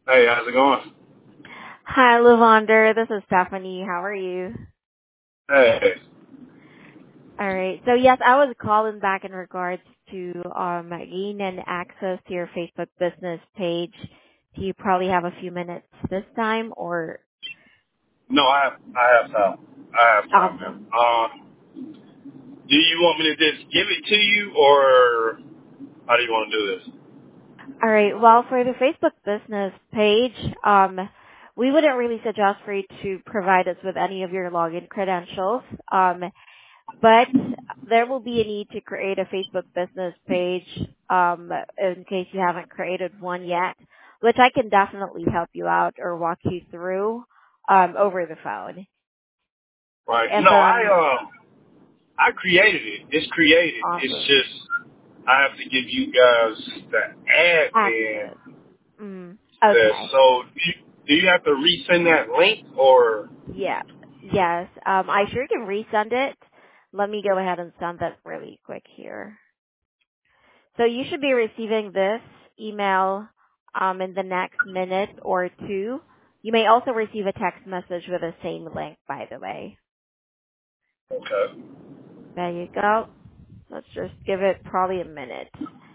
Hey, how's it going? Hi, Lavonder. This is Stephanie. How are you? Hey, All right. So yes, I was calling back in regards to gaining access to your Facebook business page. Do you probably have a few minutes this time, or no, I have time. I have time, man. awesome? Do you want me to just give it to you, or how do you want to do this? All right. Well, for the Facebook business page, we wouldn't really suggest for you to provide us with any of your login credentials. But there will be a need to create a Facebook business page in case you haven't created one yet, which I can definitely help you out or walk you through over the phone. Right. And No, then, I created it. It's created. It's awesome. just I have to give you guys the admin. Access. Mm, That okay. so do you have to resend that link or? Yeah. Yes. I sure can resend it. Let me go ahead and send that really quick here. So you should be receiving this email in the next minute or two. You may also receive a text message with the same link, by the way. Okay. There you go. Let's just give it probably a minute.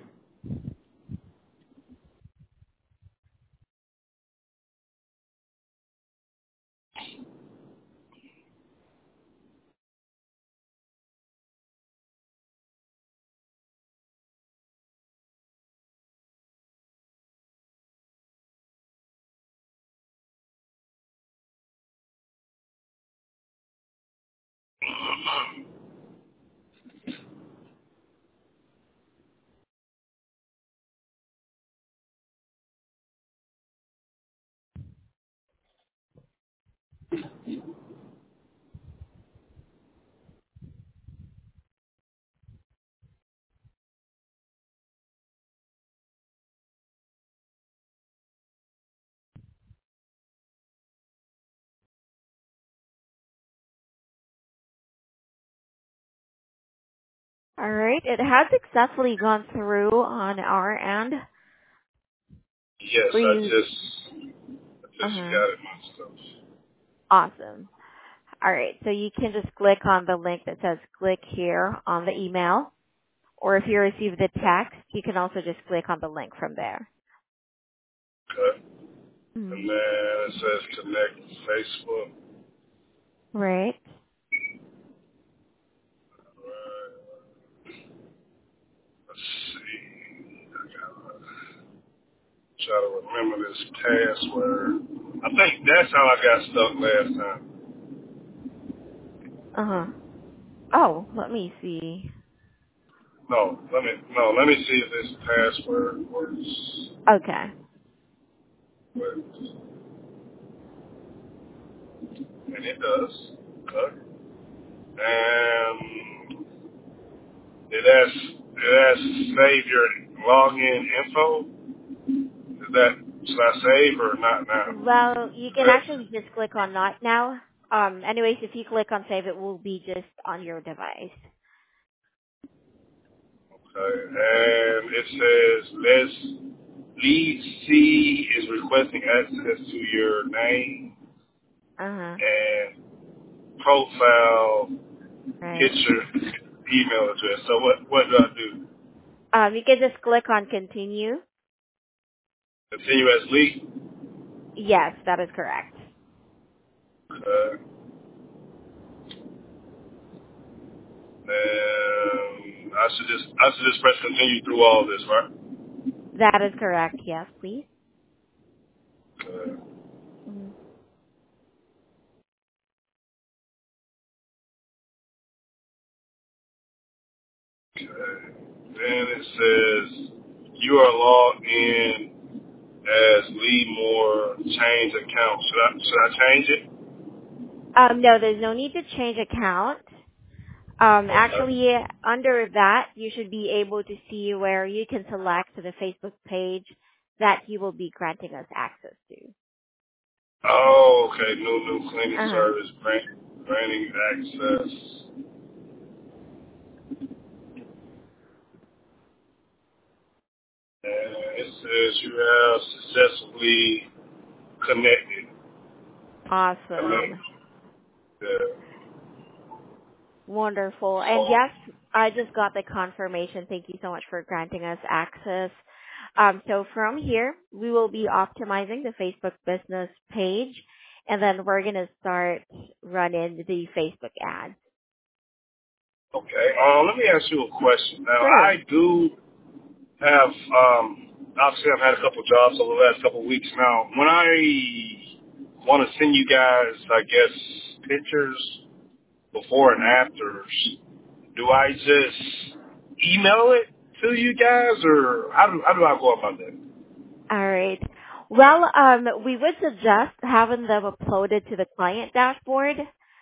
All right. It has successfully gone through on our end. Yes, For you. I just Uh-huh. got it myself. Awesome. All right. So you can just click on the link that says click here on the email. Or if you receive the text, you can also just click on the link from there. Okay. Mm. And then it says connect with Facebook. Right. Right. Let's see. I gotta try to remember this password. I think that's how I got stuck last time. Uh-huh. Oh, let me see. Let me see if this password works. Okay. And it does. Okay. And it has save your login info. Is that should I save or not now? Well, you can That, actually just click on not now. Anyways, if you click on save, it will be just on your device. okay. And it says this lead C is requesting access to your name Uh-huh. and profile Right. picture email address. So what do I do? You can just click on continue. Continue as lead? Yes, that is correct. And I should just press continue through all this, right? That is correct. Yes, please. Uh, Mhm. okay. Then it says you are logged in as Lee Moore. Change account. Should I change it? No, there's no need to change account. Okay. Actually, under that, you should be able to see where you can select the Facebook page that you will be granting us access to. Oh, okay. New cleaning Uh-huh. service, granting access. And it says you have successfully. connected. Awesome. Yeah. Wonderful. And yes, I just got the confirmation. Thank you so much for granting us access. So from here, we will be optimizing the Facebook business page, and then we're going to start running the Facebook ads. Okay. Let me ask you a question. Now, Sure. I do have, obviously I've had a couple jobs over the last couple of weeks now. When I want to send you guys, I guess, pictures before and afters, do I just email it to you guys, or how do I go about that? All right. Well, we would suggest having them uploaded to the client dashboard.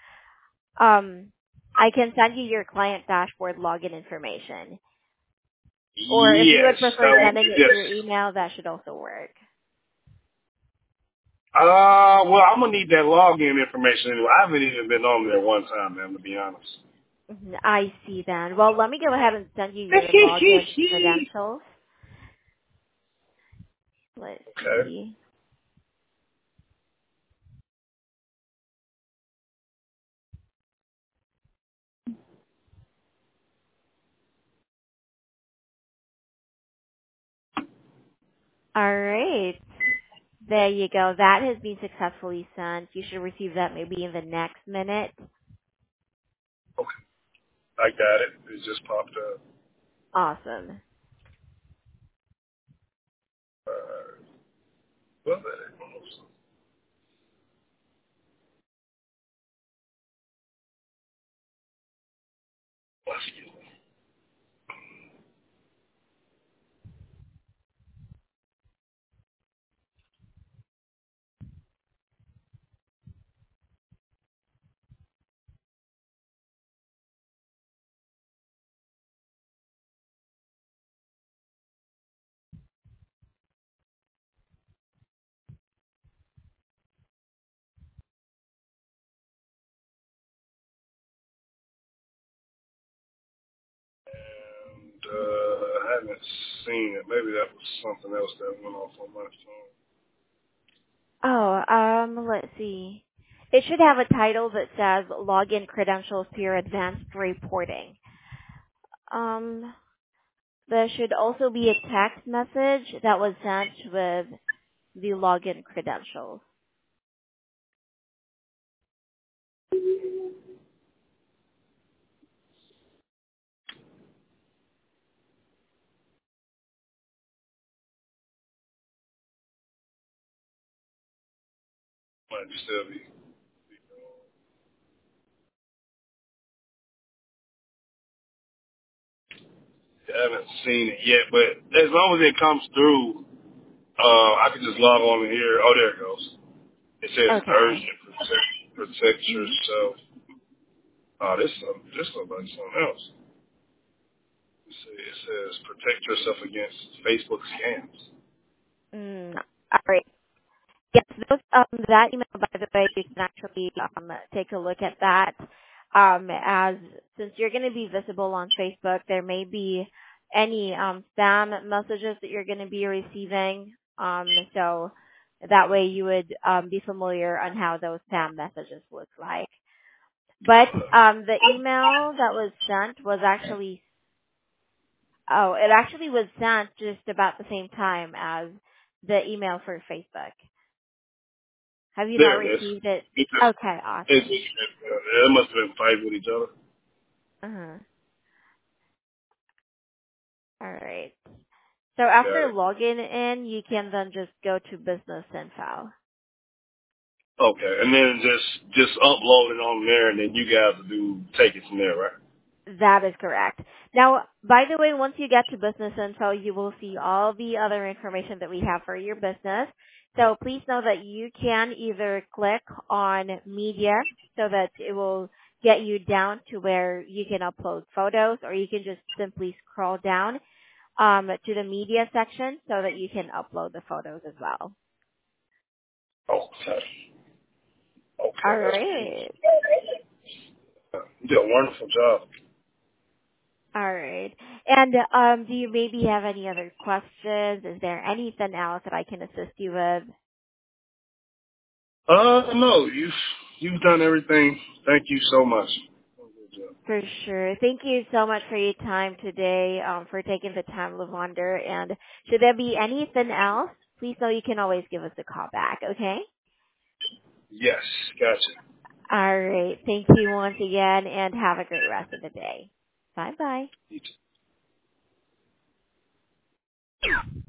I can send you your client dashboard login information. Or if you Yes, would prefer that would sending be it through yes. email, that should also work. Well, I'm gonna need that login information anyway. I haven't even been on there one time, man, to be honest. I see then. Well, let me go ahead and send you your login credentials. Let's Okay. see. All right. There you go. That has been successfully sent. You should receive that maybe in the next minute. Okay. I got it. It just popped up. Awesome. Well, excuse me. And I haven't seen it. Maybe that was something else that went off on my phone. Oh, let's see. It should have a title that says login credentials to your advanced reporting. Um, there should also be a text message that was sent with the login credentials. Might still be. I haven't seen it yet, but as long as it comes through, I can just log on here. Oh, there it goes. It says Okay. urgent protect Mm-hmm. yourself. Oh, this looks like something else. It says protect yourself against Facebook scams. All right. Yes, that email, by the way, you can actually take a look at that. As since you're going to be visible on Facebook, there may be any spam messages that you're going to be receiving. So that way you would be familiar on how those spam messages look like. But the email that was sent was actually it actually was sent just about the same time as the email for Facebook. Have you not There it is. received it? It just, Okay, it, awesome. it must have been fighting with each other. Uh-huh. All right. So Got after it. logging in, you can then just go to business info. Okay, and then just upload it on there, and then you guys will take it from there, right? That is correct. Now, by the way, once you get to business info, you will see all the other information that we have for your business. So please know that you can either click on media so that it will get you down to where you can upload photos, or you can just simply scroll down to the media section so that you can upload the photos as well. Okay. Okay, All that's right. beautiful. You did a wonderful job. All right. And do you maybe have any other questions? Is there anything else that I can assist you with? No, you've done everything. Thank you so much. Good job. For sure. Thank you so much for your time today, for taking the time, Lavander. And should there be anything else, please know you can always give us a call back, okay? Yes, gotcha. All right. Thank you once again, and have a great rest of the day. Bye-bye. You too.